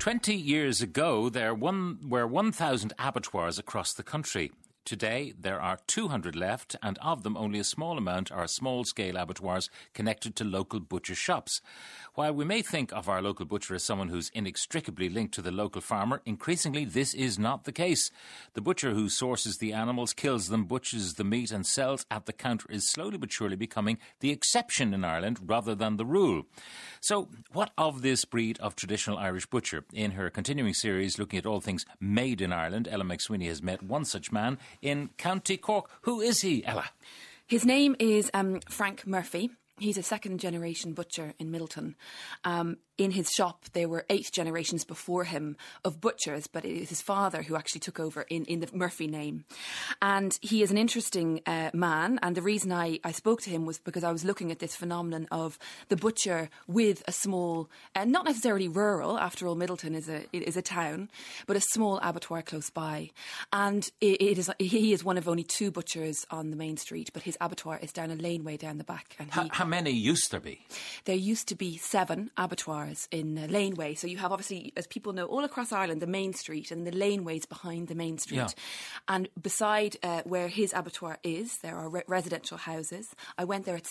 20 years ago, there were 1,000 abattoirs across the country. Today, there are 200 left, and of them, only a small amount are small-scale abattoirs connected to local butcher shops. While we may think of our local butcher as someone who's inextricably linked to the local farmer, increasingly this is not the case. The butcher who sources the animals, kills them, butchers the meat and sells at the counter is slowly but surely becoming the exception in Ireland rather than the rule. So, what of this breed of traditional Irish butcher? In her continuing series looking at all things made in Ireland, Ella McSweeney has met one such man in County Cork. Who is he, Ella? His name is Frank Murphy. He's a second-generation butcher in Middleton. In his shop, there were 8 generations before him of butchers, but it is his father who actually took over in the Murphy name. And he is an interesting man, and the reason I spoke to him was because I was looking at this phenomenon of the butcher with a small, not necessarily rural, after all Middleton is a town, but a small abattoir close by. And he is one of only 2 butchers on the main street, but his abattoir is down a laneway down the back. And How many used there be? There used to be 7 abattoirs in the laneway. So you have, obviously, as people know, all across Ireland, the main street and the laneways behind the main street. Yeah. And beside where his abattoir is, there are residential houses. I went there at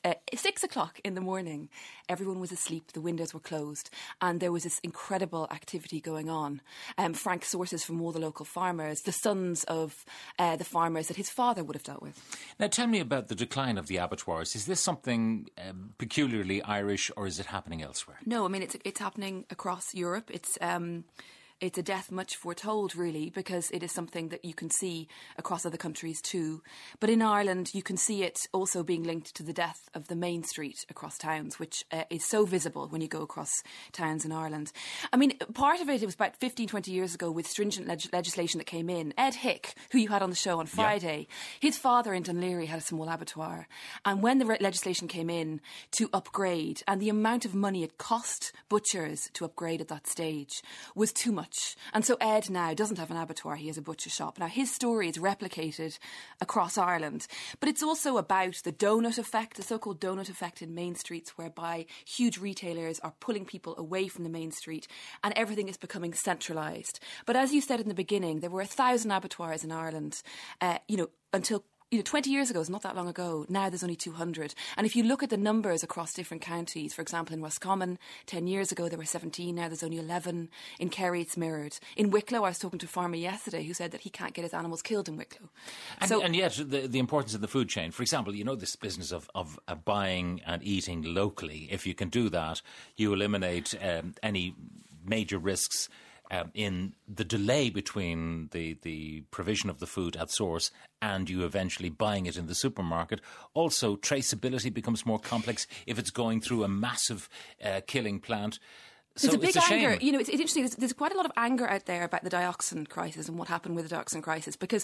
6 o'clock in the morning. Everyone was asleep. The windows were closed. And there was this incredible activity going on. Frank sources from all the local farmers, the sons of the farmers that his father would have dealt with. Now, tell me about the decline of the abattoirs. Is this something peculiarly Irish, or is it happening elsewhere? No, I mean, it's happening across Europe. It's a death much foretold, really, because it is something that you can see across other countries too. But in Ireland, you can see it also being linked to the death of the main street across towns, which is so visible when you go across towns in Ireland. I mean, part of it was about 15, 20 years ago with stringent legislation that came in. Ed Hick, who you had on the show on Friday, his father in Dunleary had a small abattoir. And when the legislation came in to upgrade, and the amount of money it cost butchers to upgrade at that stage was too much. And so Ed now doesn't have an abattoir, he has a butcher shop. Now his story is replicated across Ireland, but it's also about the donut effect, the so-called donut effect in main streets, whereby huge retailers are pulling people away from the main street and everything is becoming centralised. But as you said in the beginning, there were 1,000 abattoirs in Ireland, until 20 years ago, it's not that long ago. Now there's only 200. And if you look at the numbers across different counties, for example, in Roscommon, 10 years ago there were 17, now there's only 11. In Kerry it's mirrored. In Wicklow, I was talking to a farmer yesterday who said that he can't get his animals killed in Wicklow. And yet the importance of the food chain. For example, this business of buying and eating locally. If you can do that, you eliminate any major risks in the delay between the provision of the food at source and you eventually buying it in the supermarket. Also, traceability becomes more complex if it's going through a massive killing plant. There's a big anger. It's interesting. There's quite a lot of anger out there about the dioxin crisis and what happened with the dioxin crisis because,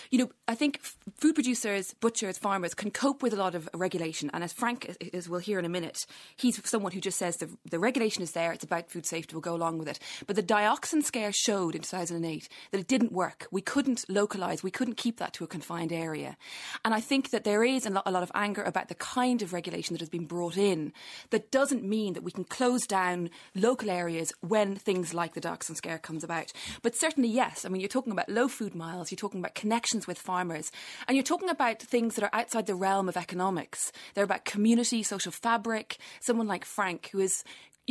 I think food producers, butchers, farmers can cope with a lot of regulation. And as Frank, as we'll hear in a minute, he's someone who just says the regulation is there, it's about food safety, we'll go along with it. But the dioxin scare showed in 2008 that it didn't work. We couldn't localise, we couldn't keep that to a confined area. And I think that there is a lot of anger about the kind of regulation that has been brought in that doesn't mean that we can close down local areas when things like the dioxin scare comes about. But certainly, yes, I mean, you're talking about low food miles, you're talking about connections with farmers, and you're talking about things that are outside the realm of economics. They're about community, social fabric. Someone like Frank, who is,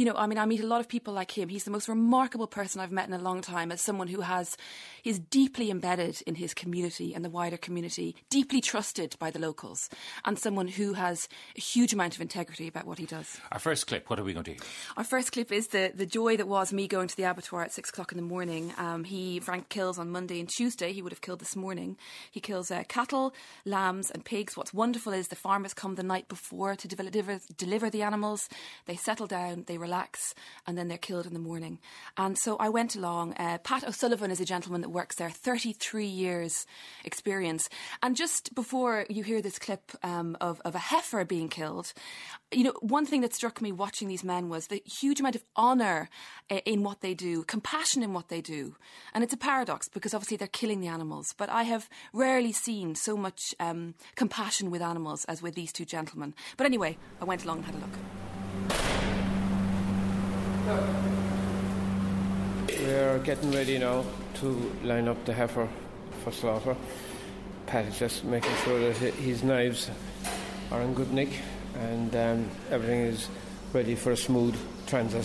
I meet a lot of people like him. He's the most remarkable person I've met in a long time as someone who is deeply embedded in his community and the wider community, deeply trusted by the locals, and someone who has a huge amount of integrity about what he does. Our first clip, what are we going to hear? Our first clip is the joy that was me going to the abattoir at 6 o'clock in the morning. Frank kills on Monday and Tuesday. He would have killed this morning. He kills cattle, lambs and pigs. What's wonderful is the farmers come the night before to deliver the animals. They settle down, they relax, and then they're killed in the morning. And so I went along. Pat O'Sullivan is a gentleman that works there, 33 years experience. And just before you hear this clip of a heifer being killed, one thing that struck me watching these men was the huge amount of honour in what they do, compassion in what they do. And it's a paradox because obviously they're killing the animals. But I have rarely seen so much compassion with animals as with these 2 gentlemen. But anyway, I went along and had a look. We're getting ready now to line up the heifer for slaughter. Pat is just making sure that his knives are in good nick and everything is ready for a smooth transit.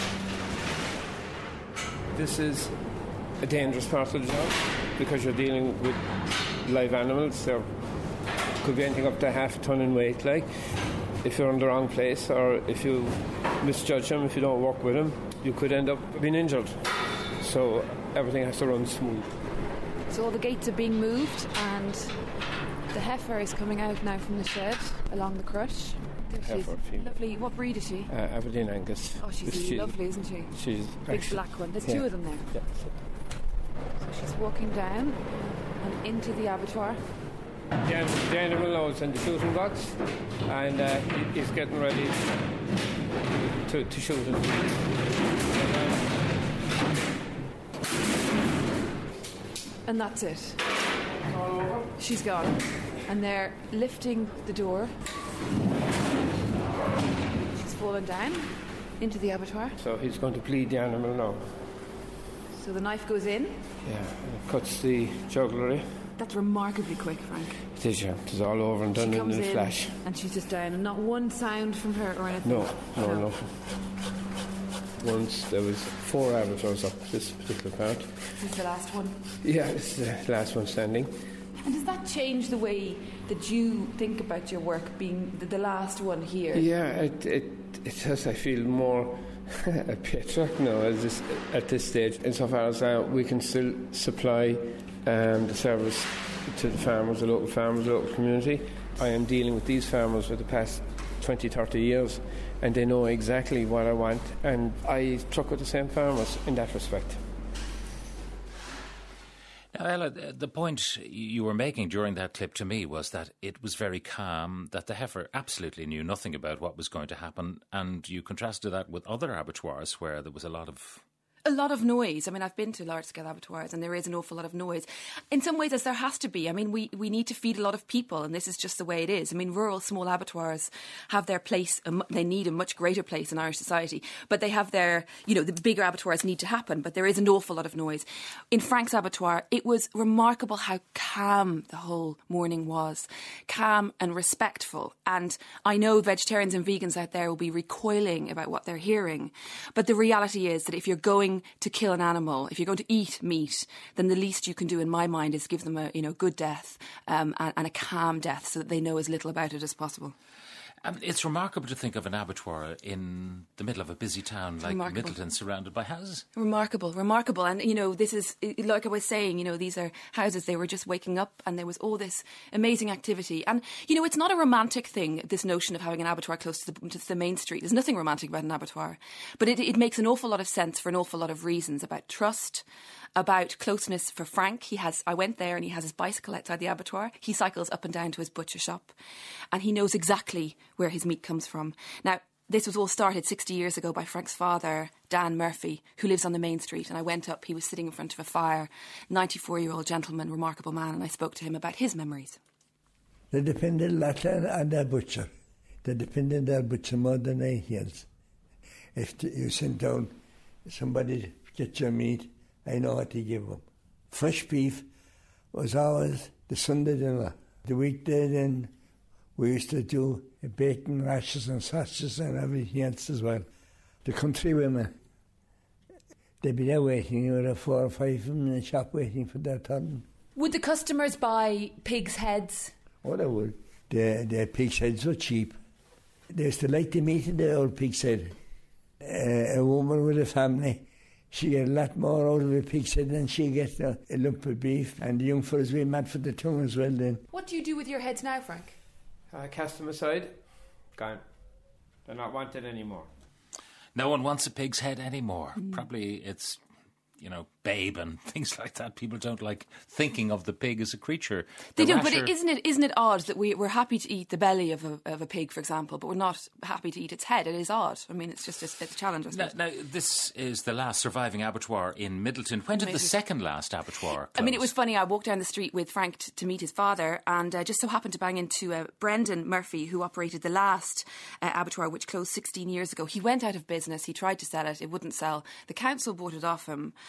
This is a dangerous part of the job because you're dealing with live animals. There could be anything up to half a ton in weight, like. If you're in the wrong place or if you misjudge them, if you don't work with them, you could end up being injured. So everything has to run smooth. So all the gates are being moved and the heifer is coming out now from the shed along the crutch. Heifer, female. Lovely. What breed is she? Aberdeen Angus. Oh, she's lovely, isn't she? She's big black one. There's two of them there. Yeah. So she's walking down and into the abattoir. The animal now is in the shooting box and he's getting ready to shoot it. And that's it. She's gone. And they're lifting the door. She's fallen down into the abattoir. So he's going to bleed the animal now. So the knife goes in. Yeah, and it cuts the jugular. That's remarkably quick, Frank. It is, yeah. It is all over and done in a flash. And she's just down, and not one sound from her or anything? No. Once there was 4 abattoirs up this particular part. This is the last one? Yeah, this is the last one standing. And does that change the way that you think about your work, being the last one here? Yeah, it does. I feel more patriotic now at this stage, insofar as we can still supply the service to the farmers, the local community. I am dealing with these farmers for the past 20, 30 years, and they know exactly what I want, and I truck with the same farmers in that respect. Now, Ella, the point you were making during that clip to me was that it was very calm, that the heifer absolutely knew nothing about what was going to happen, and you contrasted that with other abattoirs where there was a lot of noise. I mean, I've been to large-scale abattoirs and there is an awful lot of noise. In some ways, as there has to be. I mean, we need to feed a lot of people and this is just the way it is. I mean, rural small abattoirs have their place. They need a much greater place in Irish society. But they have their, the bigger abattoirs need to happen. But there is an awful lot of noise. In Frank's abattoir, it was remarkable how calm the whole morning was. Calm and respectful. And I know vegetarians and vegans out there will be recoiling about what they're hearing. But the reality is that if you're going to kill an animal, if you're going to eat meat, then the least you can do in my mind is give them a good death and a calm death so that they know as little about it as possible. It's remarkable to think of an abattoir in the middle of a busy town like Middleton, surrounded by houses. Remarkable. And, this is, like I was saying, these are houses, they were just waking up and there was all this amazing activity. And, it's not a romantic thing, this notion of having an abattoir close to the main street. There's nothing romantic about an abattoir. But it makes an awful lot of sense for an awful lot of reasons, about trust, about closeness for Frank. I went there and he has his bicycle outside the abattoir. He cycles up and down to his butcher shop and he knows exactly where his meat comes from. Now, this was all started 60 years ago by Frank's father, Dan Murphy, who lives on the main street. And I went up, he was sitting in front of a fire, 94-year-old gentleman, remarkable man, and I spoke to him about his memories. They depended a lot on their butcher. They depended on their butcher more than anything else. If you sent down somebody to get your meat, I know what to give them. Fresh beef was always the Sunday dinner. The weekday then, we used to do bacon rashers and sausages and everything else as well. The country women, they'd be there waiting. You would have 4 or 5 of them in the shop waiting for their turn. Would the customers buy pigs' heads? Oh, they would. The pig's heads were cheap. They used to like the meat in the old pig's head. A woman with a family, she get a lot more out of a pig's head than she gets a lump of beef. And the young fellas be mad for the tongue as well then. What do you do with your heads now, Frank? I cast them aside. Gone. They're not wanted anymore. No one wants a pig's head anymore. Probably it's, babe and things like that. People don't like thinking of the pig as a creature. They do, but isn't it odd that we're happy to eat the belly of a pig, for example, but we're not happy to eat its head? It is odd. I mean, it's just it's a challenge, I suppose. Now, this is the last surviving abattoir in Middleton. When did the second last abattoir close? I mean, it was funny. I walked down the street with Frank to meet his father and just so happened to bang into Brendan Murphy, who operated the last abattoir, which closed 16 years ago. He went out of business. He tried to sell it. It wouldn't sell. The council bought it off him.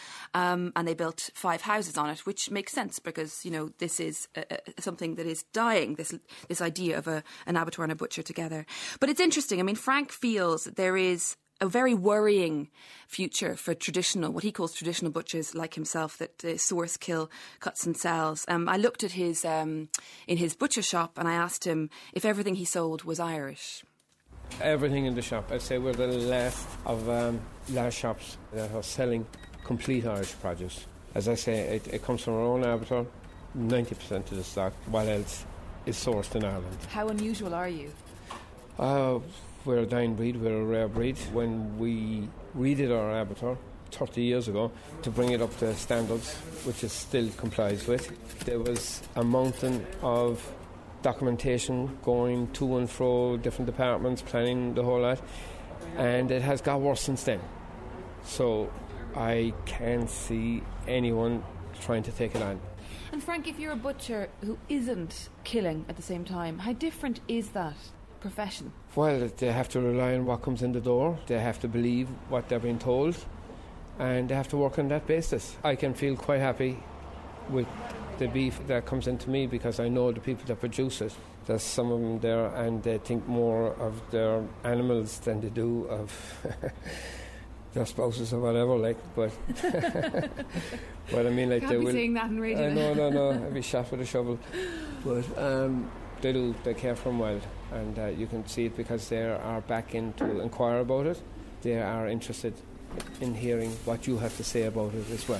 and they built 5 houses on it, which makes sense because, this is something that is dying, this idea of an abattoir and a butcher together. But it's interesting. I mean, Frank feels that there is a very worrying future for what he calls traditional butchers like himself, that source, kill, cuts and sells. I looked at in his butcher shop and I asked him if everything he sold was Irish. Everything in the shop. I'd say we're the last of large shops that are selling complete Irish produce. As I say, it comes from our own abattoir, 90% of the stock, what else is sourced in Ireland. How unusual are you? We're a dying breed, we're a rare breed. When we redid our abattoir 30 years ago to bring it up to standards, which it still complies with, there was a mountain of documentation going to and fro, different departments, planning, the whole lot, and it has got worse since then. So I can't see anyone trying to take it on. And Frank, if you're a butcher who isn't killing at the same time, how different is that profession? Well, they have to rely on what comes in the door, they have to believe what they're being told, and they have to work on that basis. I can feel quite happy with the beef that comes into me because I know the people that produce it. There's some of them there and they think more of their animals than they do of their spouses or whatever, but but I mean, like, can't they be will saying that in radio. No, I'd be shot with a shovel. But they care for them well, and you can see it because they are back in to inquire about it. They are interested in hearing what you have to say about it as well.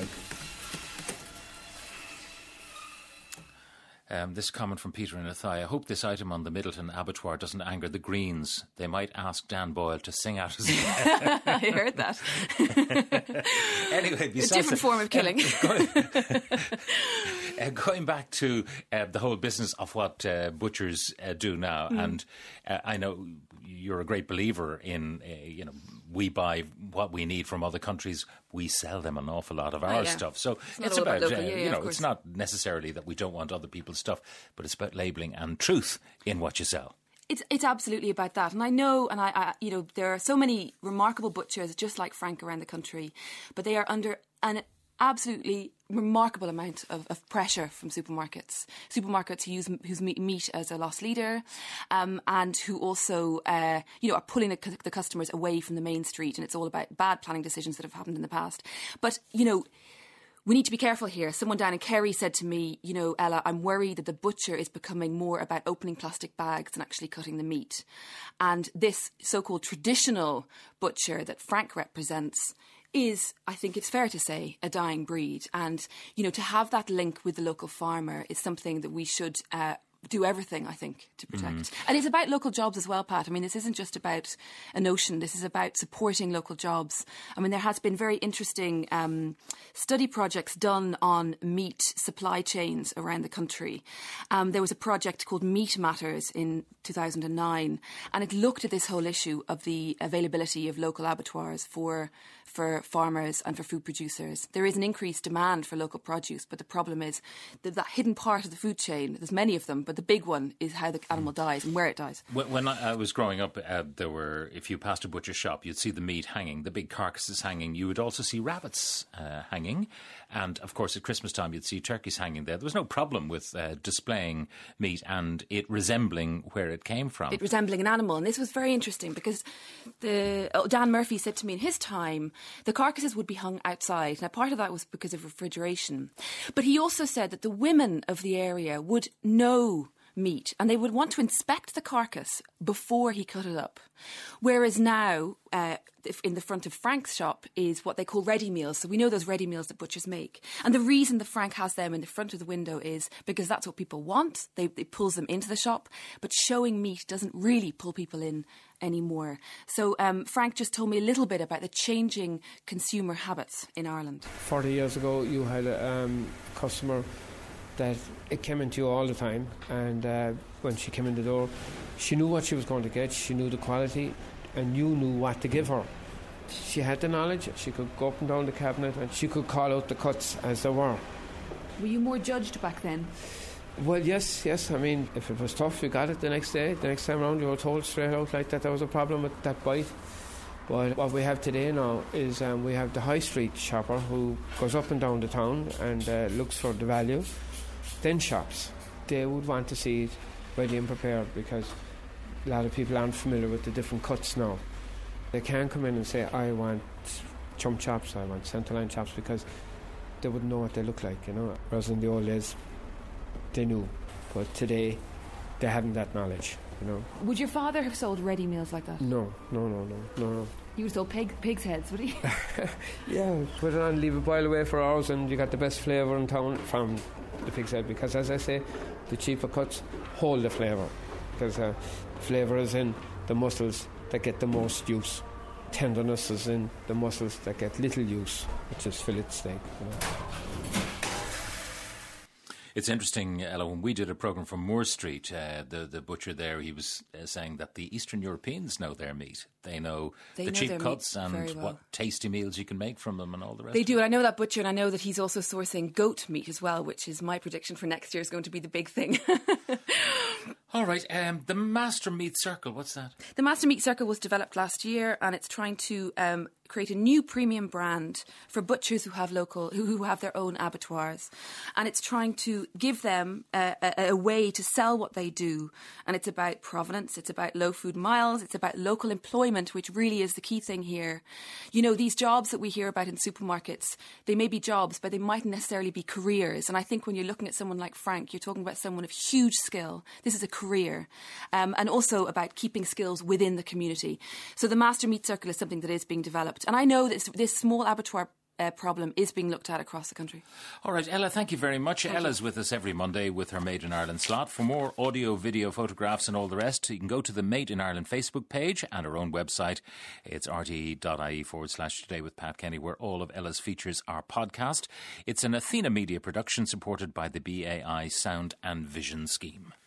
This comment from Peter in Athy: I hope this item on the Middleton abattoir doesn't anger the Greens. They might ask Dan Boyle to sing out his I heard that. Anyway, a different form of killing. Going back to the whole business of what butchers do now, and I know you're a great believer in, we buy what we need from other countries. We sell them an awful lot of our stuff. So it's about local, it's not necessarily that we don't want other people's stuff, but it's about labelling and truth in what you sell. It's absolutely about that. And I know, and I there are so many remarkable butchers just like Frank around the country, but they are under an absolutely remarkable amount of pressure from supermarkets whose meat as a loss leader, and who also are pulling the customers away from the main street, and it's all about bad planning decisions that have happened in the past. But we need to be careful here. Someone down in Kerry said to me, Ella, I'm worried that the butcher is becoming more about opening plastic bags than actually cutting the meat. And this so-called traditional butcher that Frank represents is, I think it's fair to say, a dying breed. And, to have that link with the local farmer is something that we should do everything, I think, to protect. And it's about local jobs as well, Pat. I mean, this isn't just about a notion. This is about supporting local jobs. I mean, there has been very interesting study projects done on meat supply chains around the country. There was a project called Meat Matters in 2009, and it looked at this whole issue of the availability of local abattoirs for farmers and for food producers. There is an increased demand for local produce, but the problem is that hidden part of the food chain, there's many of them, but the big one is how the animal dies and where it dies. When I was growing up, if you passed a butcher shop, you'd see the meat hanging, the big carcasses hanging. You would also see rabbits hanging. And, of course, at Christmas time, you'd see turkeys hanging there. There was no problem with displaying meat and it resembling where it came from. It resembling an animal. And this was very interesting because Dan Murphy said to me in his time, the carcasses would be hung outside. Now, part of that was because of refrigeration. But he also said that the women of the area would know meat and they would want to inspect the carcass before he cut it up. Whereas now, in the front of Frank's shop is what they call ready meals. So we know those ready meals that butchers make. And the reason that Frank has them in the front of the window is because that's what people want. It pulls them into the shop. But showing meat doesn't really pull people in anymore. So Frank just told me a little bit about the changing consumer habits in Ireland. 40 years ago, you had a customer that it came into you all the time, and when she came in the door, she knew what she was going to get, she knew the quality, and you knew what to give her. She had the knowledge, she could go up and down the cabinet and she could call out the cuts as they were. Were you more judged back then? Well, yes. I mean, if it was tough, you got it the next day. The next time around, you were told straight out like that there was a problem with that bite. But what we have today now is we have the high street shopper who goes up and down the town and looks for the value. Then shops. They would want to see it ready and prepared because a lot of people aren't familiar with the different cuts now. They can't come in and say, I want chump chops, I want centerline chops, because they wouldn't know what they look like, you know. Whereas in the old days, they knew. But today, they haven't that knowledge, you know. Would your father have sold ready meals like that? No. He would have sold pig's heads, would he? Yeah, put it on, leave it boil away for hours, and you got the best flavour in town from the pig's head. Because, as I say, the cheaper cuts hold the flavour. Because the flavour is in the muscles that get the most use. Tenderness is in the muscles that get little use, which is fillet steak, you know. It's interesting, Ella, when we did a programme from Moore Street, the butcher there, he was saying that the Eastern Europeans know their meat. They know the cheap cuts and what tasty meals you can make from them and all the rest. They do. And I know that butcher, and I know that he's also sourcing goat meat as well, which is my prediction for next year is going to be the big thing. All right, the Master Meat Circle, what's that? The Master Meat Circle was developed last year, and it's trying to create a new premium brand for butchers who have who have their own abattoirs, and it's trying to give them a way to sell what they do. And it's about provenance, it's about low food miles, it's about local employment, which really is the key thing here. You know, these jobs that we hear about in supermarkets, they may be jobs, but they mightn't necessarily be careers. And I think when you're looking at someone like Frank, you're talking about someone of huge skill. This is a career, and also about keeping skills within the community. So the Master Meat Circle is something that is being developed. And I know that this small abattoir problem is being looked at across the country. All right, Ella, thank you very much. Ella's with us every Monday with her Made in Ireland slot. For more audio, video, photographs and all the rest, you can go to the Made in Ireland Facebook page and our own website. It's rte.ie/today with Pat Kenny, where all of Ella's features are podcast. It's an Athena Media production supported by the BAI Sound and Vision Scheme.